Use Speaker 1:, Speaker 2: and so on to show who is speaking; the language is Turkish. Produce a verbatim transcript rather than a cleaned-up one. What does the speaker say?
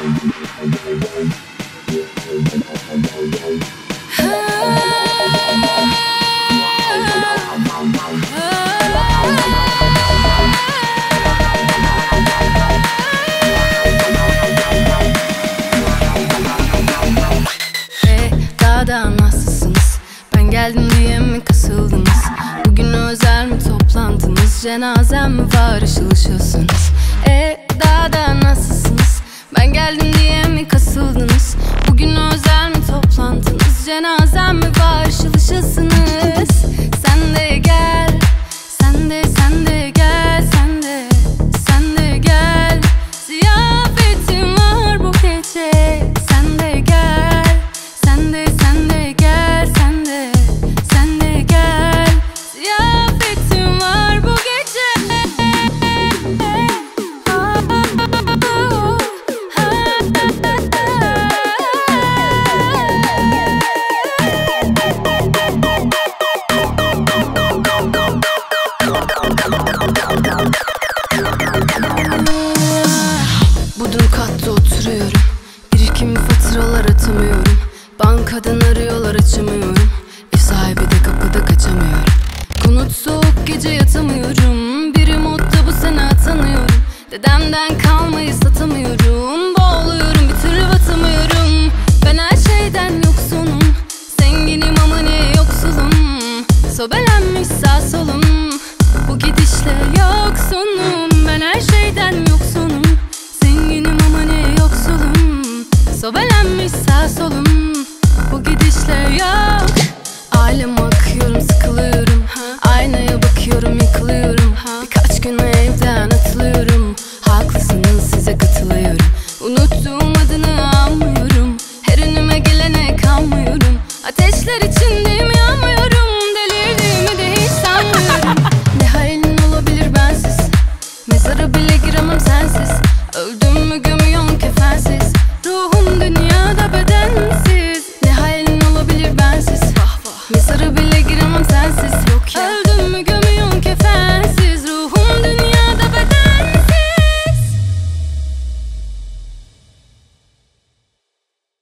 Speaker 1: Daha nasılsınız? Ben geldim diye mi kasıldınız? Bugün özel mi toplantınız? Cenazem mi var, ışıl ışılsınız? E daha da nasılsınız? Ben geldim diye mi kasıldınız? Bugün özel mi toplantınız? Cenazem mi var, ışıl ışılsınız? Sen de gel, sen de sen de gel, sen de sen de gel. Ziyafetim var bu gece. Sen de gel, sen de sen de gel, sen de sen de gel. Ziyafetim var bu gece. Bodrum katta oturuyorum. Birikimli faturalar atamıyorum. Bankadan arıyorlar, açamıyorum. Ev sahibi de kapıda, kaçamıyorum. Konut soğuk, gece yatamıyorum. Bir modda bu sene atanıyorum. Dedemden kalmayı satamıyorum. Boğuluyorum, bir türlü batamıyorum. Ben her şeyden yoksunum. Zenginim ama ne yoksulum. Sobelenmiş sağ solum. Bu gidişle yoksunum. Ben her şeyden yoksunum. Zenginim ama ne yoksulum. Sobelenmiş sağ solum. Bu gidişle yok. Aileme akıyorum, sıkılıyorum. Aynaya bakıyorum, yıkılıyorum. Birkaç gün evden atılıyorum. Haklısınız, size katılıyorum. Unuttum